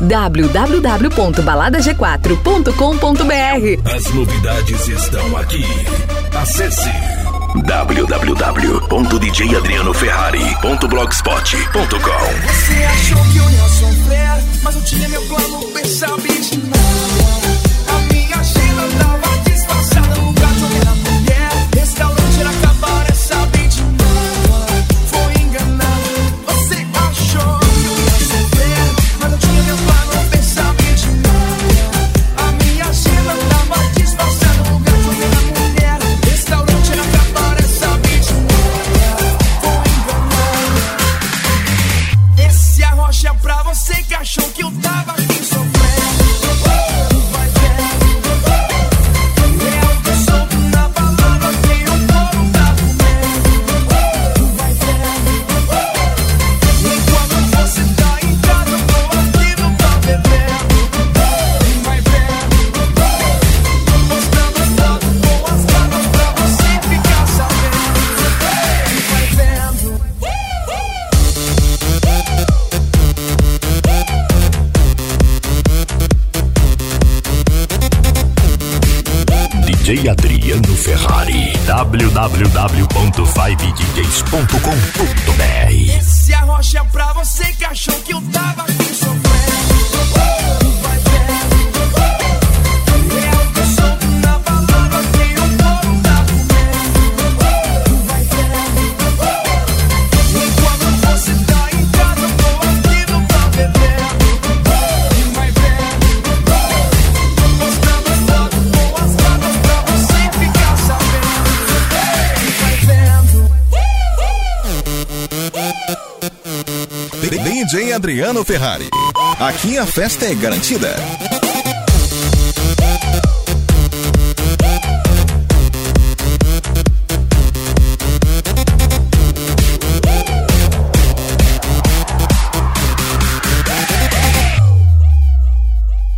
www.baladag4.com.br. As novidades estão aqui. Acesse www.djadrianoferrari.blogspot.com. Você achou que eu ia sofrer, mas eu tinha meu plano, percebe de nada. A minha agenda tava disfarçada, no lugar de olhar a mulher. Restaurante era acabar, sabe de nada. Foi enganado, você achou que eu ia sofrer, mas eu tinha meu plano, percebe de nada. A minha agenda tava disfarçada, no lugar de olhar a mulher. Restaurante era acabar, sabe de nada. Foi enganado. Esse arrocha é pra você que achou que eu tava aqui sofrendo. Vai ver, eu tô solto na balada, que o couro tá comendo. Vai ver, enquanto você tá em casa, eu tô aqui no bar bebendo. Vai ver, mostrando as fotos boas caras pra você ficar sabendo. Vai vendo. DJ Adriano Ferrari. www.5djs.com.br. Esse arrocha é pra você que achou que eu tava aqui sofrendo. Vai ver, eu tô solto na balada, que o couro tá comendo. Vai ver, enquanto você tá em casa, eu tô aqui no bar bebendo. Vai ver, mostrando as fotos boas caras pra você ficar sabendo. Vai vendo. DJ Adriano Ferrari. Aqui a festa é garantida.